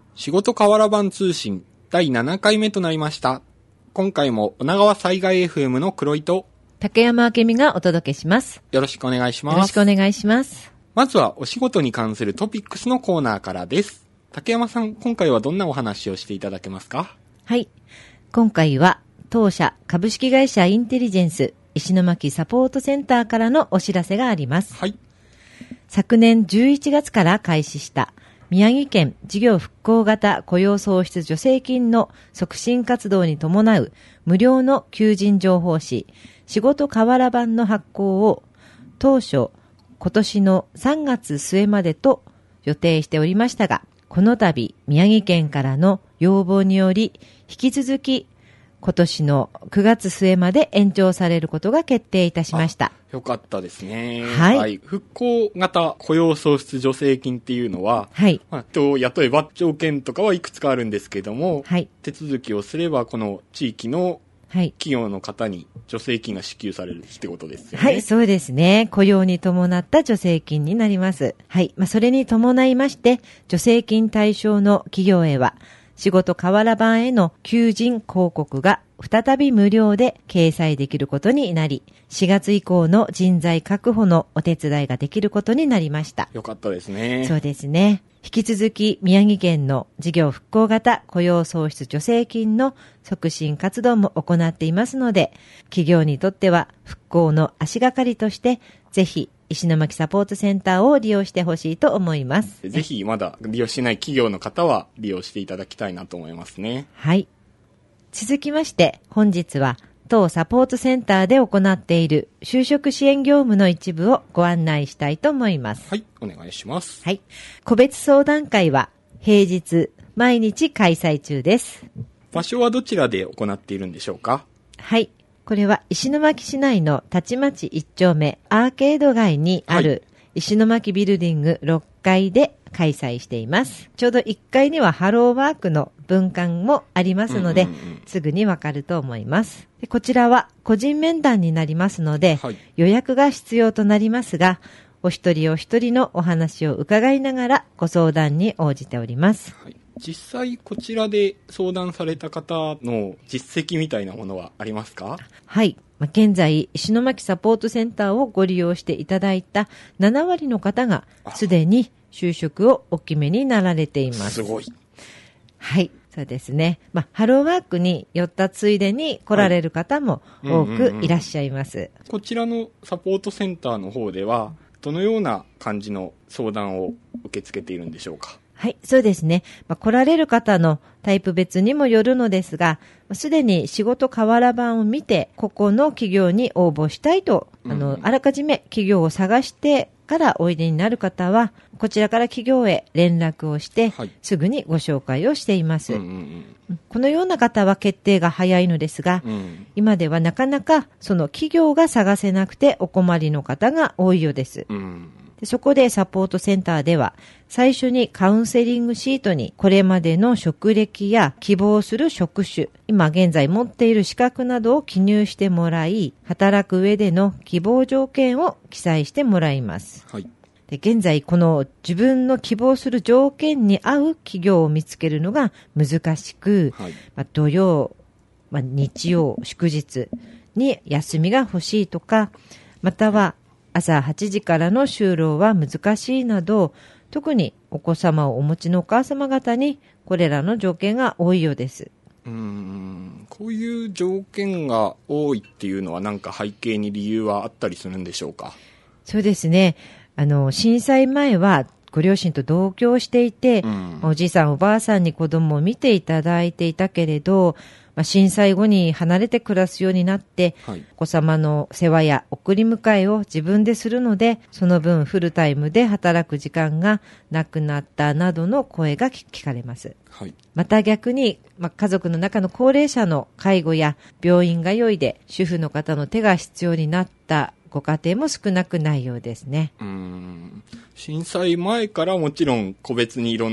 仕事河原版通信第7回目となりました。今回も女川災害 FM の黒井と竹山明美がお届けします。 よろしくお願いします。 よろしくお願いします。 まずはお仕事に関するトピックスのコーナーからです。竹山さん、今回はどんなお話をしていただけますか？ はい。今回は当社株式会社インテリジェンス石巻サポートセンターからのお知らせがあります。 はい。 昨年11月から開始した宮城県事業復興型雇用創出助成金の促進活動に伴う無料の求人情報誌仕事河原版の発行を当初今年の3月末までと予定しておりましたが、この度宮城県からの要望により引き続き今年の9月末まで延長されることが決定いたしました。 よかったですね。 はい。 復興型雇用創出助成金っていうのは、 はい。 例えば条件とかはいくつかあるんですけども、 はい。 手続きをすればこの地域の企業の方に助成金が支給されるってことですよね。 はい、そうですね。雇用に伴った助成金になります。はい。それに伴いまして、助成金対象の企業へは、仕事河原版への求人広告が再び無料で掲載できることになり、4月以降の人材確保のお手伝いができることになりました。 よかったですね。 そうですね。引き続き宮城県の事業復興型雇用創出助成金の促進活動も行っていますので、企業にとっては復興の足がかりとして、ぜひ石巻サポートセンターを利用してほしいと思います。 ぜひまだ利用してない企業の方は利用していただきたいなと思いますね。 はい。続きまして本日は当サポートセンターで行っている就職支援業務の一部をご案内したいと思います。 はい、お願いします。 はい。個別相談会は平日毎日開催中です。 場所はどちらで行っているんでしょうか？ はい。これは石巻市内のたちまち1丁目アーケード街にある石巻ビルディング6階で開催しています。ちょうど1階にはハローワークの分館もありますので、すぐにわかると思います。でこちらは個人面談になりますので、予約が必要となりますが、お一人お一人のお話を伺いながらご相談に応じております。 はい。実際こちらで相談された方の実績みたいなものはありますか？ はい。現在、石巻サポートセンターをご利用していただいた7割の方がすでに就職をお決めになられています。 すごい。 はい。そうですね。ハローワークに寄ったついでに来られる方も多くいらっしゃいます。 こちらのサポートセンターの方ではどのような感じの相談を受け付けているんでしょうか？ はい、そうですね。来られる方のタイプ別にもよるのですが、すでに仕事河原版を見て、ここの企業に応募したいと、あらかじめ企業を探してからおいでになる方は、こちらから企業へ連絡をして、すぐにご紹介をしています。このような方は決定が早いのですが、今ではなかなかその企業が探せなくてお困りの方が多いようです。そこでサポートセンターでは最初にカウンセリングシートにこれまでの職歴や希望する職種、今現在持っている資格などを記入してもらい、働く上での希望条件を記載してもらいます。 はい。 で現在この自分の希望する条件に合う企業を見つけるのが難しく、土曜、日曜、祝日に休みが欲しいとか、または朝8時からの就労は難しいなど、特にお子様をお持ちのお母様方にこれらの条件が多いようです。 こういう条件が多いっていうのは何か背景に理由はあったりするんでしょうか？ そうですね。震災前はご両親と同居していて、おじいさんおばあさんに子供を見ていただいていたけれど、震災後に離れて暮らすようになって、お子様の世話や送り迎えを自分でするので、その分フルタイムで働く時間がなくなったなどの声が聞かれます。また逆に、家族の中の高齢者の介護や病院通いで主婦の方の手が必要になったご家庭も少なくないようですね。 震災前からもちろん個別にいろんな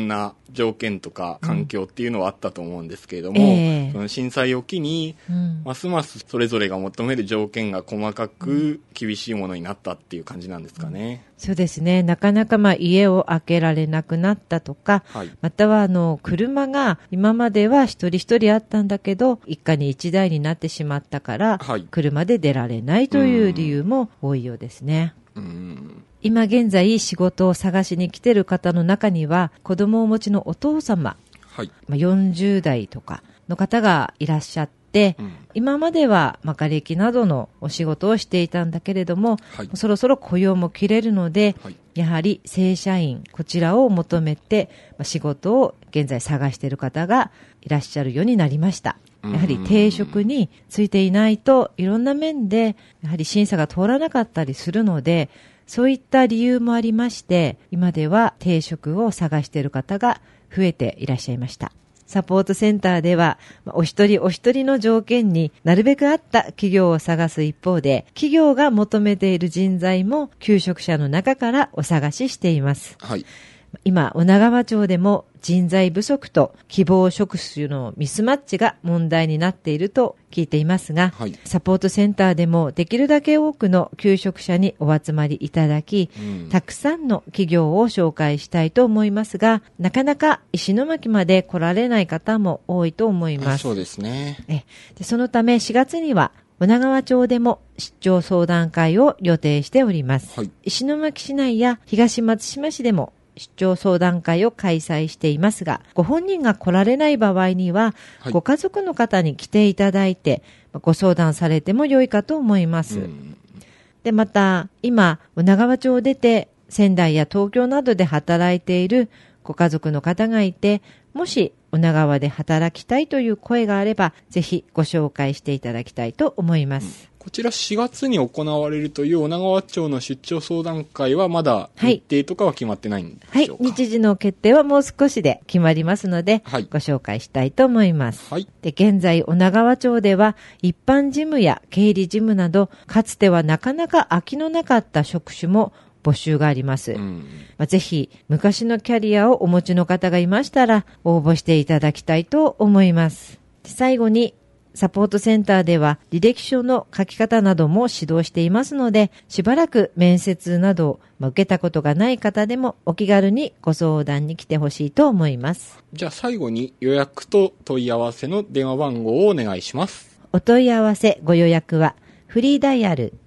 条件とか環境っていうのはあったと思うんですけれども、その震災を機に、ますますそれぞれが求める条件が細かく厳しいものになったっていう感じなんですかね。 そうですね。なかなか家を空けられなくなったとか、はい、または車が今までは一人一人あったんだけど、一家に一台になってしまったから、はい、車で出られないという理由も多いようですね。今現在仕事を探しに来ている方の中には、子供をお持ちのお父様、はい、40代とかの方がいらっしゃって、今まではがれきなどのお仕事をしていたんだけれども、はい、そろそろ雇用も切れるので、はい、やはり正社員、こちらを求めて仕事を現在探している方がいらっしゃるようになりました。やはり定職についていないといろんな面でやはり審査が通らなかったりするので、そういった理由もありまして、今では定職を探している方が増えていらっしゃいました。サポートセンターでは、お一人お一人の条件になるべく合った企業を探す一方で、企業が求めている人材も求職者の中からお探ししています。はい。今、女川町でも人材不足と希望職種のミスマッチが問題になっていると聞いていますが、はい、サポートセンターでもできるだけ多くの求職者にお集まりいただき、たくさんの企業を紹介したいと思いますが、なかなか石巻まで来られない方も多いと思います。 そうですね。 で、そのため4月には女川町でも出張相談会を予定しております。はい、石巻市内や東松島市でも出張相談会を開催していますが、ご本人が来られない場合には、はい、ご家族の方に来ていただいてご相談されても良いかと思います。で、また今女川町を出て仙台や東京などで働いているご家族の方がいて、もし女川で働きたいという声があれば、ぜひご紹介していただきたいと思います。 こちら4月に行われるという女川町の出張相談会はまだ日程とかは決まってないんでしょうか？ はい、日時の決定はもう少しで決まりますので、はい、ご紹介したいと思います。はい、で、現在女川町では一般事務や経理事務など、かつてはなかなか空きのなかった職種も募集があります。ぜひ昔のキャリアをお持ちの方がいましたら応募していただきたいと思います。最後にサポートセンターでは履歴書の書き方なども指導していますので、しばらく面接など受けたことがない方でもお気軽にご相談に来てほしいと思います。 じゃあ最後に予約と問い合わせの電話番号をお願いします。 お問い合わせご予約はフリーダイヤル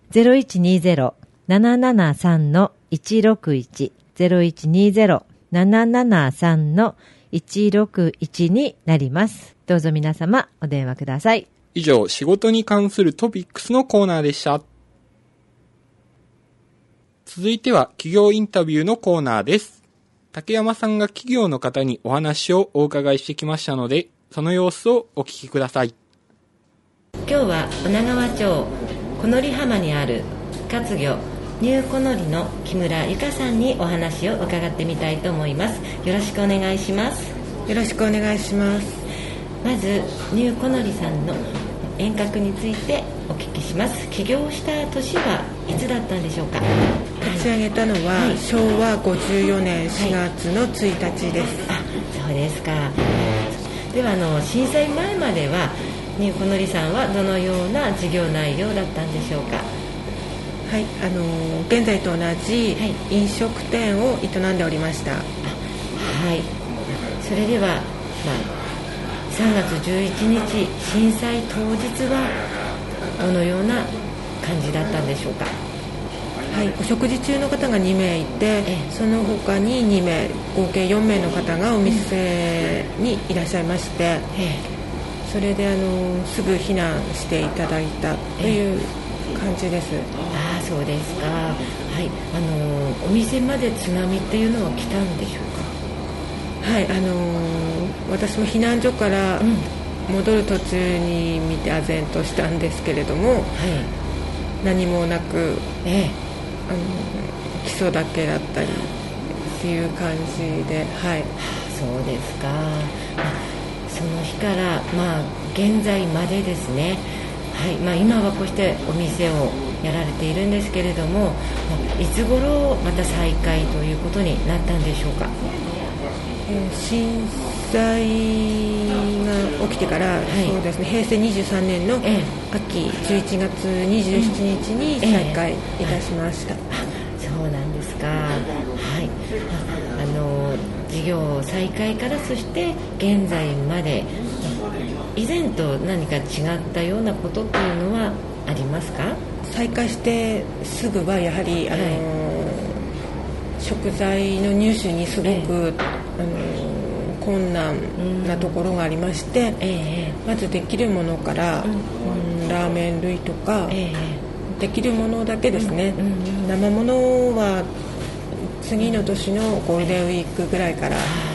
0120-773-161 0120-773-161 になります。どうぞ皆様お電話ください。 以上、仕事に関するトピックスのコーナーでした。続いては企業インタビューのコーナーです。竹山さんが企業の方にお話をお伺いしてきましたので、その様子をお聞きください。 今日は女川町小乗浜にある活魚ニューコノリの木村由香さんにお話を伺ってみたいと思います。よろしくお願いします。 よろしくお願いします。 まずニューコノリさんの遠隔についてお聞きします。起業した年はいつだったんでしょうか？ 立ち上げたのは、はい、昭和54年4月の1日です。 はい、そうですか。では震災前まではニューコノリさんはどのような事業内容だったんでしょうか？ はい、現在と同じ飲食店を営んでおりました。はい、 それでは、3月11日震災当日はどのような感じだったんでしょうか？ はい、お食事中の方が2名いて、その他に2名合計4名の方がお店にいらっしゃいまして、それですぐ避難していただいたという感じです。 そうですか。はい、お店まで津波っていうのは来たんでしょうか？ はい、私も避難所から戻る途中に見て唖然としたんですけれども、何もなく、基礎だけだったりっていう感じで、 そうですか。その日から、現在までですね。今はこうしてお店をやられているんですけれども、いつ頃また再開ということになったんでしょうか？ 震災が起きてから、そうですね、平成23年の秋11月27日に再開いたしました。 そうなんですか。はい。事業再開からそして現在まで以前と何か違ったようなことっていうのはありますか？ 再開してすぐはやはり食材の入手にすごく、困難なところがありまして、まずできるものから、ラーメン類とか、できるものだけですね、生ものは次の年のゴールデンウィークぐらいから、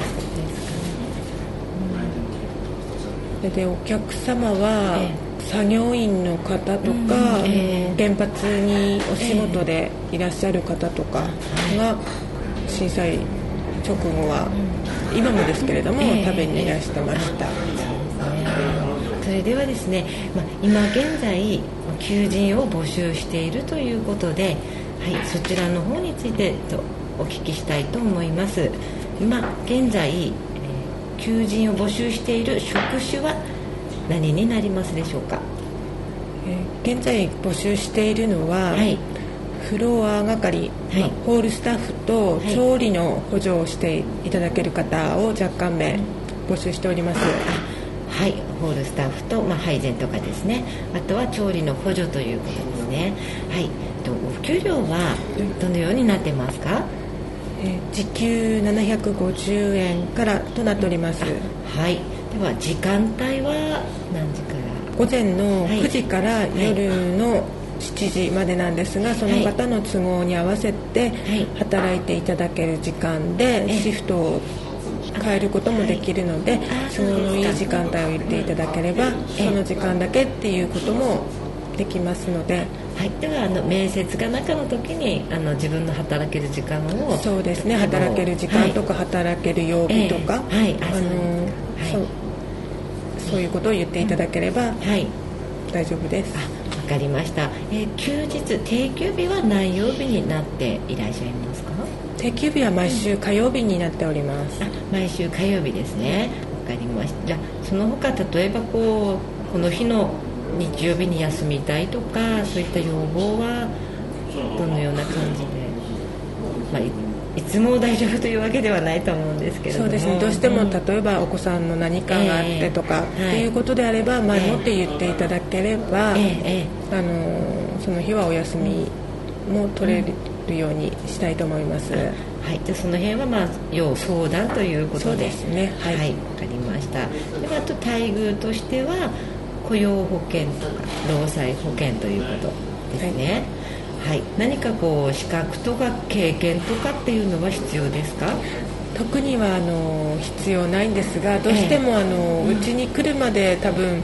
でお客様は、作業員の方とか、原発にお仕事でいらっしゃる方とかが震災直後は、今もですけれども、食べにいらしてました。 それではですね、今現在求人を募集しているということで、そちらの方についてお聞きしたいと思います。今現在求人を募集している職種は何になりますでしょうか？ 現在募集しているのは、フロア係、ホールスタッフと調理の補助をしていただける方を若干名募集しております。 はい、ホールスタッフと、配膳とかですね、あとは調理の補助ということですね。はい、お給料はどのようになってますか？ 時給750円からとなっております。 はい、では時間帯は何時から？ 午前の9時から夜の7時までなんですが、その方の都合に合わせて働いていただける時間で、シフトを変えることもできるので、都合のいい時間帯を言っていただければ、その時間だけっていうこともできますので、 では面接が中の時に自分の働ける時間を、 そうですね、働ける時間とか、働ける曜日とか、そういうことを言っていただければ大丈夫です。 わかりました。休日定休日は何曜日になっていらっしゃいますか？ 定休日は毎週火曜日になっております。 毎週火曜日ですね。わかりました。じゃあその他、例えばこの日の日曜日に休みたいとか、そういった要望はどのような感じで、いつも大丈夫というわけではないと思うんですけれども、 そうですね、どうしても例えばお子さんの何かがあってとか、っていうことであれば前もって言っていただければ、その日はお休みも取れるようにしたいと思います。 じゃあその辺は要相談ということで。 そうですね。 わかりました。ではあと待遇としては雇用保険とか労災保険ということですね。何か資格とか経験とかっていうのは必要ですか？ 特には必要ないんですが、どうしてもうちに来るまで多分、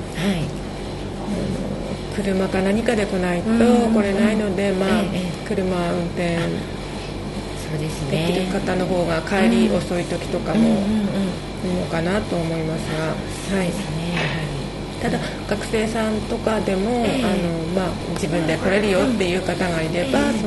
車か何かで来ないと来れないので、車運転できる方の方が帰り遅い時とかもいいのかなと思いますが、ただ学生さんとかでも、自分で来れるよっていう方がいれば、なるほど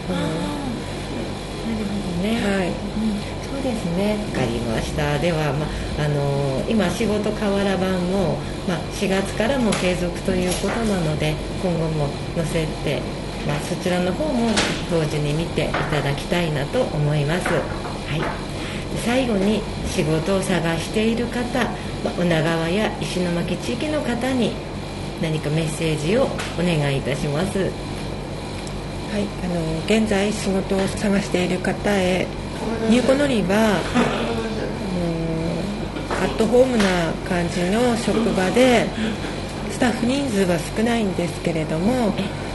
ね。そうですね。わかりました。では、今仕事河原版も、4月からも継続ということなので、今後も載せて、そちらの方も同時に見ていただきたいなと思います。最後に仕事を探している方、女川や石巻地域の方に何かメッセージをお願いいたします。 現在仕事を探している方へ、入庫のりはアットホームな感じの職場で、スタッフ人数は少ないんですけれども、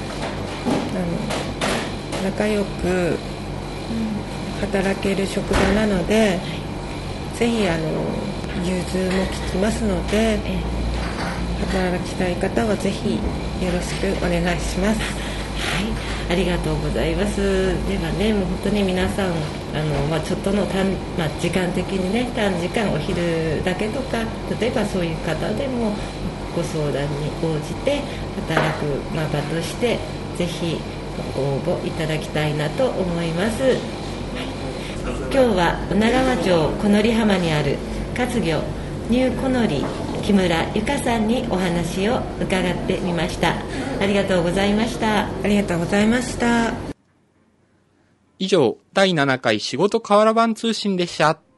仲良く働ける職場なので、ぜひ融通も利きますので、働きたい方はぜひよろしくお願いします。 ありがとうございます。ではね、もう本当に皆さんちょっとの時間的にね、短時間お昼だけとか、例えばそういう方でもご相談に応じて働く場として、ぜひご応募いただきたいなと思います。 今日は女川町小乗浜にある活魚ニューコノリ木村由香さんにお話を伺ってみました。ありがとうございました。 ありがとうございました。 以上、第7回仕事河原版通信でした。